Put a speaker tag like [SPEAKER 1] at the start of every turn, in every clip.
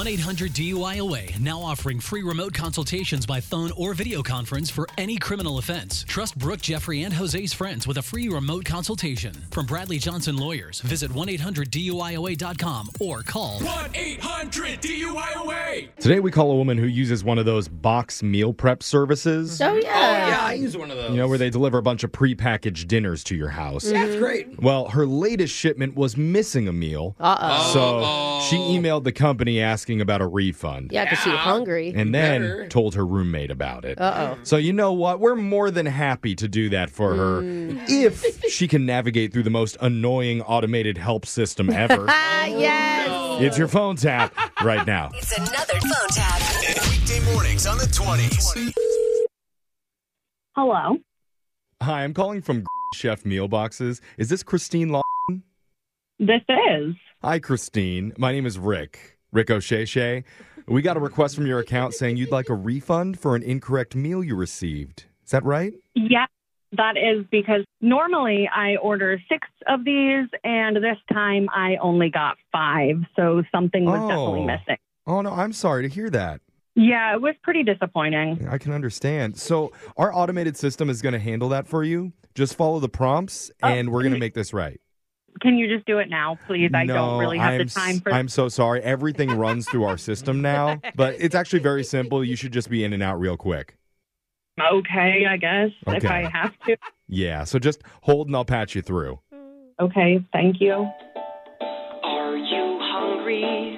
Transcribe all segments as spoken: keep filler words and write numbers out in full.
[SPEAKER 1] one eight hundred D U I O A, now offering free remote consultations by phone or video conference for any criminal offense. Trust Brooke, Jeffrey, and Jose's friends with a free remote consultation. From Bradley Johnson Lawyers, visit one eight hundred D U I O A dot com or call
[SPEAKER 2] one eight hundred D U I O A.
[SPEAKER 3] Today we call a woman who uses one of those box meal prep services.
[SPEAKER 4] Oh, yeah.
[SPEAKER 5] Oh, yeah, I use one of those.
[SPEAKER 3] You know, where they deliver a bunch of prepackaged dinners to your house.
[SPEAKER 5] Yeah, it's great.
[SPEAKER 3] Well, her latest shipment was missing a meal.
[SPEAKER 4] Uh-oh.
[SPEAKER 3] So she emailed the company asking about a refund.
[SPEAKER 4] Yeah, because she's hungry.
[SPEAKER 3] And then
[SPEAKER 5] better.
[SPEAKER 3] told her roommate about it.
[SPEAKER 4] Uh-oh.
[SPEAKER 3] So you know what? We're more than happy to do that for her if she can navigate through the most annoying automated help system ever.
[SPEAKER 4] Ah, yes.
[SPEAKER 3] It's your phone tap right now.
[SPEAKER 6] It's another phone tap.
[SPEAKER 2] Weekday mornings on the twenties.
[SPEAKER 7] Hello.
[SPEAKER 3] Hi, I'm calling from Chef Meal Boxes. Is this Christine Law?
[SPEAKER 7] This is.
[SPEAKER 3] Hi, Christine. My name is Rick. Rick O'Shea. We got a request from your account saying you'd like a refund for an incorrect meal you received. Is that right?
[SPEAKER 7] Yeah, that is because normally I order six of these, and this time I only got five, so something was
[SPEAKER 3] Oh.
[SPEAKER 7] definitely missing.
[SPEAKER 3] Oh, no, I'm sorry to hear that.
[SPEAKER 7] Yeah, it was pretty disappointing.
[SPEAKER 3] I can understand. So our automated system is going to handle that for you. Just follow the prompts, and we're going to make this right.
[SPEAKER 7] Can you just do it now, please? I
[SPEAKER 3] no,
[SPEAKER 7] don't really have
[SPEAKER 3] I'm,
[SPEAKER 7] the time for
[SPEAKER 3] I'm so sorry. Everything runs through our system now, but it's actually very simple. You should just be in and out real quick.
[SPEAKER 7] Okay, I guess, if
[SPEAKER 3] Okay.
[SPEAKER 7] I have to.
[SPEAKER 3] Yeah, so just hold and I'll patch you through.
[SPEAKER 7] Okay, thank you.
[SPEAKER 8] Are you hungry?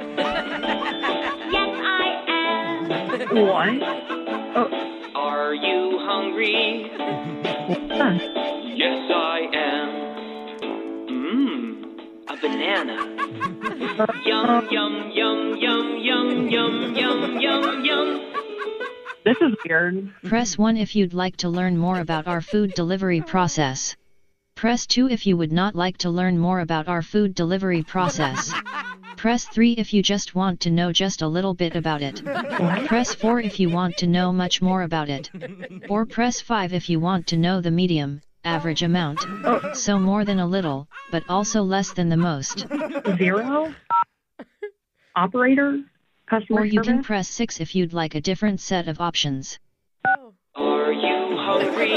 [SPEAKER 7] Yes, I am. What? Oh,
[SPEAKER 8] Are you hungry?
[SPEAKER 7] huh.
[SPEAKER 8] Yes, I am. Mmm, a banana. Yum, yum, yum, yum, yum, yum, yum, yum, yum.
[SPEAKER 7] This is weird.
[SPEAKER 9] Press one if you'd like to learn more about our food delivery process. Press two if you would not like to learn more about our food delivery process. Press three if you just want to know just a little bit about it. Press four if you want to know much more about it. Or press five if you want to know the medium, average amount. So more than a little, but also less than the most.
[SPEAKER 7] Zero? Operator? Customer
[SPEAKER 9] Or you can
[SPEAKER 7] service?
[SPEAKER 9] press six if you'd like a different set of options.
[SPEAKER 8] Are you hungry?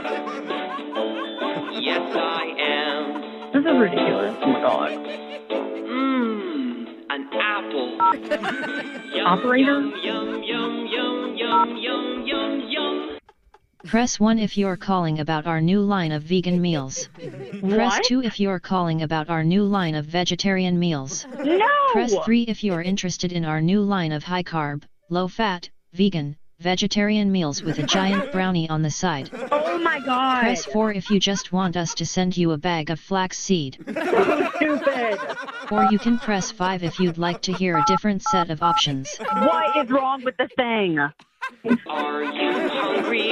[SPEAKER 8] Yes, I am.
[SPEAKER 7] This is ridiculous. Oh my god.
[SPEAKER 8] Mmm, an apple. Yum,
[SPEAKER 7] Operator?
[SPEAKER 8] Yum, yum, yum, yum, yum, yum, yum, yum.
[SPEAKER 9] Press one if you're calling about our new line of vegan meals. Press
[SPEAKER 7] What?
[SPEAKER 9] two if you're calling about our new line of vegetarian meals.
[SPEAKER 7] No!
[SPEAKER 9] Press three if you're interested in our new line of high-carb, low-fat, vegan, vegetarian meals with a giant brownie on the side.
[SPEAKER 7] Oh my god.
[SPEAKER 9] Press four if you just want us to send you a bag of flaxseed.
[SPEAKER 7] So stupid.
[SPEAKER 9] Or you can press five if you'd like to hear a different set of options.
[SPEAKER 7] What is wrong with this thing?
[SPEAKER 8] Are you hungry?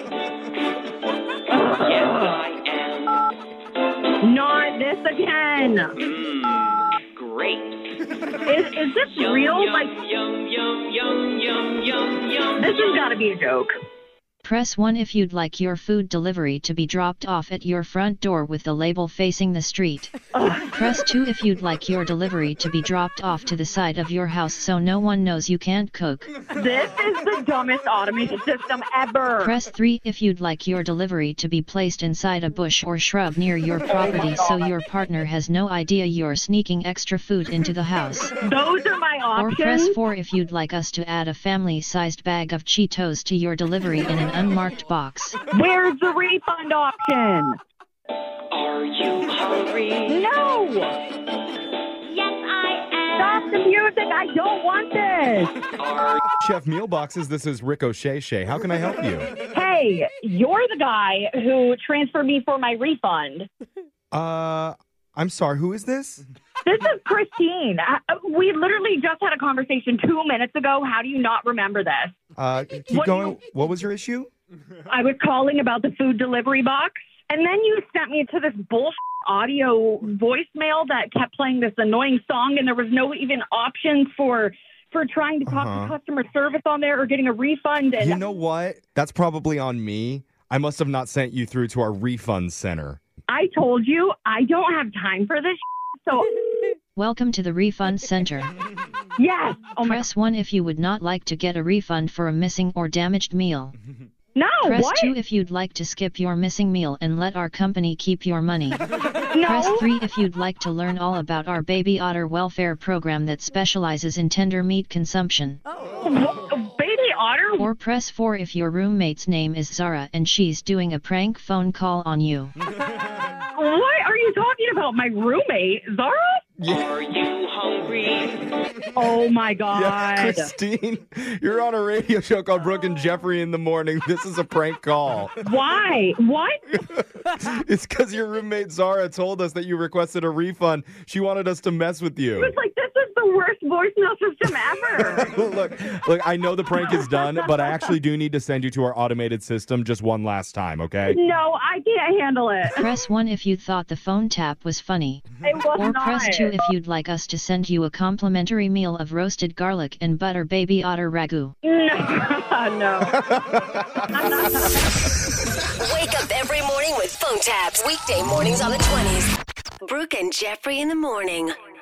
[SPEAKER 8] Yes, I am.
[SPEAKER 7] Not this again.
[SPEAKER 8] Mmm, great.
[SPEAKER 7] Is, is this
[SPEAKER 8] Yum,
[SPEAKER 7] real?
[SPEAKER 8] yum,
[SPEAKER 7] Like,
[SPEAKER 8] yum, yum, yum, yum, yum, yum.
[SPEAKER 7] this has got to be a joke.
[SPEAKER 9] Press one if you'd like your food delivery to be dropped off at your front door with the label facing the street. Press two if you'd like your delivery to be dropped off to the side of your house so no one knows you can't cook.
[SPEAKER 7] This is the dumbest automated system ever.
[SPEAKER 9] Press three if you'd like your delivery to be placed inside a bush or shrub near your property so your partner has no idea you're sneaking extra food into the house.
[SPEAKER 7] Those are my
[SPEAKER 9] Or
[SPEAKER 7] options.
[SPEAKER 9] press four if you'd like us to add a family-sized bag of Cheetos to your delivery in an unmarked box.
[SPEAKER 7] Where's the refund option?
[SPEAKER 8] Are you hungry?
[SPEAKER 7] No! Yes, I am. Stop the music. I don't want this.
[SPEAKER 8] Are
[SPEAKER 3] Chef Meal Boxes, this is Rick O'Shea. How can I help you?
[SPEAKER 7] Hey, you're the guy who transferred me for my refund.
[SPEAKER 3] Uh, I'm sorry, who is this?
[SPEAKER 7] This is Christine. Uh, We literally just had a conversation two minutes ago. How do you not remember this?
[SPEAKER 3] Uh, keep
[SPEAKER 7] What do
[SPEAKER 3] going.
[SPEAKER 7] you-
[SPEAKER 3] What was your issue?
[SPEAKER 7] I was calling about the food delivery box, and then you sent me to this bullshit audio voicemail that kept playing this annoying song, and there was no even options for for trying to talk
[SPEAKER 3] Uh-huh.
[SPEAKER 7] to customer service on there or getting a refund. And
[SPEAKER 3] You know what? That's probably on me. I must have not sent you through to our refund center.
[SPEAKER 7] I told you I don't have time for this, so
[SPEAKER 9] Welcome to the Refund Center.
[SPEAKER 7] Yes. Oh my.
[SPEAKER 9] Press one if you would not like to get a refund for a missing or damaged meal.
[SPEAKER 7] No.
[SPEAKER 9] Press
[SPEAKER 7] what?
[SPEAKER 9] two if you'd like to skip your missing meal and let our company keep your money.
[SPEAKER 7] No.
[SPEAKER 9] Press three if you'd like to learn all about our Baby Otter welfare program that specializes in tender meat consumption.
[SPEAKER 7] Wha- Baby otter.
[SPEAKER 9] Or press four if your roommate's name is Zara and she's doing a prank phone call on you.
[SPEAKER 7] What are you talking about? My roommate, Zara?
[SPEAKER 8] Are you hungry?
[SPEAKER 7] Oh my God.
[SPEAKER 3] Yeah, Christine, you're on a radio show called Brooke and Jeffrey in the Morning. This is a prank call.
[SPEAKER 7] Why? What?
[SPEAKER 3] It's because your roommate Zara told us that you requested a refund. She wanted us to mess with you.
[SPEAKER 7] It was like, this is the worst voicemail system ever.
[SPEAKER 3] look, look, I know the prank is done, but I actually do need to send you to our automated system just one last time, okay?
[SPEAKER 7] No, I can't handle it.
[SPEAKER 9] Press one if you thought the phone tap was funny.
[SPEAKER 7] It was
[SPEAKER 9] Or
[SPEAKER 7] not.
[SPEAKER 9] press two if you'd like us to send you a complimentary meal of roasted garlic and butter Baby Otter ragu.
[SPEAKER 7] No. no.
[SPEAKER 6] Wake up every morning with phone taps. Weekday mornings on the twenties. Brooke and Jeffrey in the morning.